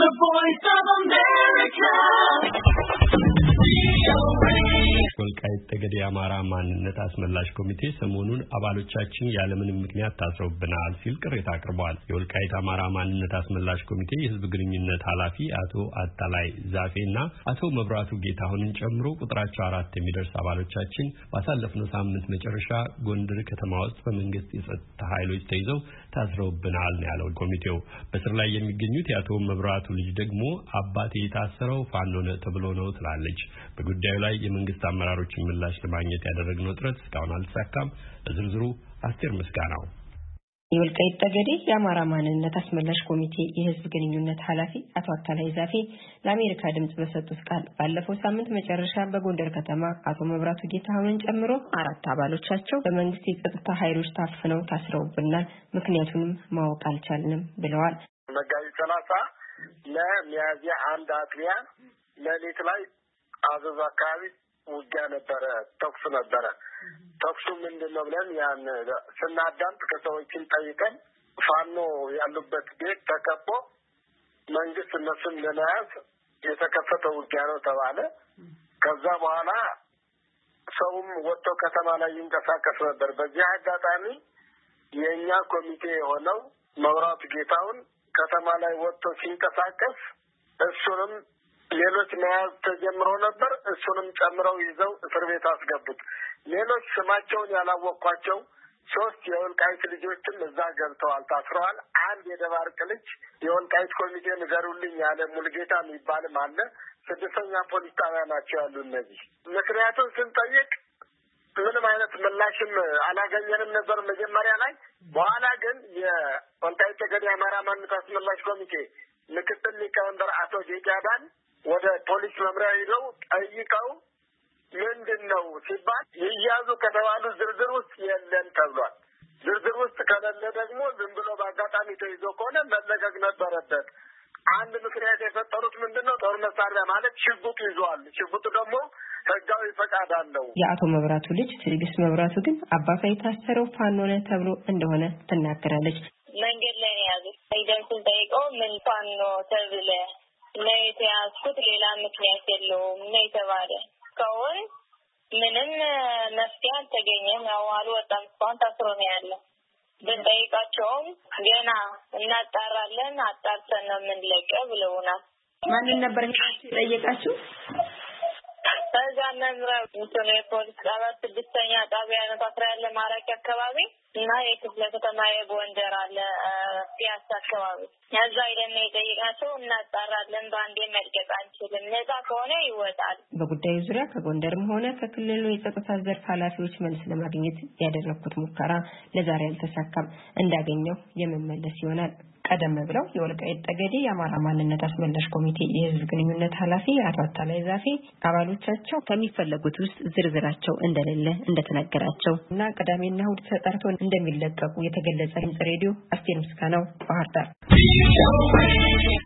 The Voice of America. ወልቃይት ጠገዴ የአማራ ማንነት አስመላሽ ኮሚቴ ሰሞኑን አባሎቻችን ያለምንም ምክንያት ታስረውብናል ሲል ቅሬታ አቅርበዋል። የወልቃይት አማራ ማንነት አስመላሽ ኮሚቴ የህዝብ ግንኙነት ኃላፊ አቶ አታላይ ዛፌና አቶ መብራቱ ጌታሁንን ጨምሮ ቁጥራቸው 4 የሚደርስ አባሎቻችን ባሳለፍነው ሳምንት መጨረሻ ጎንደር ከተማ ውስጥ በመንግስት የጸጥታ ኃይሎች ተይዘው ታስረውብናል ነው ያለው ኮሚቴው። በስር ላይ የሚገኙት የአቶ መብራቱ ልጅ ደግሞ አባቴ የታሰረው ፋኖ ነው ተብሎ ነው ትላለች። በጉዳዩ ላይ የመንግስት አመራሮችን ምላሽ ለማግኘት ያደረግነው ጥረት እስካሁን አልተሳካም። ለዝርዝሩ አስቴር ምስጋናው። የወልቃይት ጠገዴ የአማራ ማንነት አስመላሽ ኮሚቴ የህዝብ ግንኙነት ኃላፊ አቶ አታላይ ዛፌ ለአሜሪካ ድምጽ በሰጡት ቃል ባለፈው ሳምንት መጨረሻ በጎንደር ከተማ አቶ መብራቱ ጌታሁንን ጨምሮ 4 አባሎቻቸው በመንግስት የጸጥታ ኃይሎች ታፍነው ታስረውብናል፣ ምክንያቱንም ማወቅ አልቻልንም ብለዋል። መጋቢት 30 ለሚያዝያ 1 አጥቢያ ሌሊት ላይ አዘዝ አካባቢ ውጊያ ነበረ፣ ተኩስ ነበረ። ተኩሱ ምንድነው ብለን ያን ስናዳምጥ ከሰዎችን ጠይቀን ፋኖ ያሉበት ቤት ተከቦ መንግስት እነሱን ለመያዝ የተከፈተ ውጊያ ነው ተባለ። ከዛ በኋላ ሰውም ወጥቶ ከተማ ላይ ይንቀሳቀስ ነበር። በዚህ አጋጣሚ የኛ ኮሚቴ የሆነው መብራቱ ጌታውን ከተማ ላይ ወጥቶ ሲንቀሳቀስ እሱንም ሌሎች መያዝ ተጀምሮ ነበር። እሱንም ጨምረው ይዘው እስር ቤት አስገቡት። ሌሎች ስማቸውን ያላወቅኳቸው 3 የወልቃይት ልጆችም እዛ ገብተዋል፣ ታስረዋል። አንድ የደባርቅ ልጅ የወልቃይት ኮሚቴ ንገሩልኝ ያለ ሙልጌታ የሚባልም አለ። 6ኛ ፖሊስ ጣቢያ ናቸው ያሉ እነዚህ። ምክንያቱም ስንጠይቅ ምንም አይነት ምላሽም አላገኘንም ነበር መጀመሪያ ላይ። በኋላ ግን የወልቃይት ጠገዴ የአማራ ማንነት አስመላሽ ኮሚቴ ምክትል ሊቀመንበር አቶ ጌታዳን ወደ ፖሊስ መምሪያ ሄደው ጠይቀው ምንድነው ሲባል ይያዙ ከተባሉ ዝርዝር ውስጥ የለም ተብሏል። ዝርዝር ውስጥ ከሌለ ደግሞ ዝም ብሎ በአጋጣሚ ተይዞ ከሆነ መለቀቅ ነበረበት። አንድ ምክንያት የፈጠሩት ምንድነው ጦር መሳሪያ ማለት ሽጉጥ ይዟል። ሽጉጡ ደግሞ ህጋዊ ፈቃድ አለው። የአቶ መብራቱ ልጅ ትዕግስት መብራቱ ግን አባቷ የታሰረው ፋኖ ነው ተብሎ እንደሆነ ትናገራለች። መንገድ ላይ ያዙት አይደንኩን ጠይቀው ምን ፋኖ ተብለ ነው የተያዝኩት፣ ሌላ ምክንያት የለውም ነው የተባለ። ከሆነ ምንም መፍትሄ አልተገኘም። ያው አልወጣም፣ እስካሁን ታስሮ ነው ያለው። ብንጠይቃቸውም ገና እናጣራለን፣ አጣርተን ነው የምንለቀው ብለውናል። ማንን ነበር የጠየቃችሁ? ከዛ መምሪያ እንትን የፖሊስ ጣቢያ 6ኛ ጣቢያ ነው ታስራ ያለ ማራኪ አካባቢ እና የክፍለ ከተማ የጎንደር አለ ፒያሳ አካባቢ። ያዛ አይደለም የጠየቅናቸው፣ እናጣራለን፣ ባንዴ መልቀቅ አንችልም፣ ነፃ ከሆነ ይወጣል። በጉዳዩ ዙሪያ ከጎንደርም ሆነ ከክልሉ የጸጥታ ዘርፍ ኃላፊዎች መልስ ለማግኘት ያደረኩት ሙከራ ለዛሬ አልተሳካም። እንዳገኘው የመመለስ ይሆናል። ቀደም ብለው የወልቃይት ጠገዴ የአማራ ማንነት አስመላሽ ኮሚቴ የህዝብ ግንኙነት ኃላፊ አቶ አታላይ ዛፌ አባሎቻቸው ከሚፈለጉት ውስጥ ዝርዝራቸው እንደሌለ እንደተነገራቸው እና ቅዳሜና እሁድ ተጠርቶ እንደሚለቀቁ የተገለጸ ድምጽ ሬዲዮ አስቴር ምስጋናው ባህር ዳር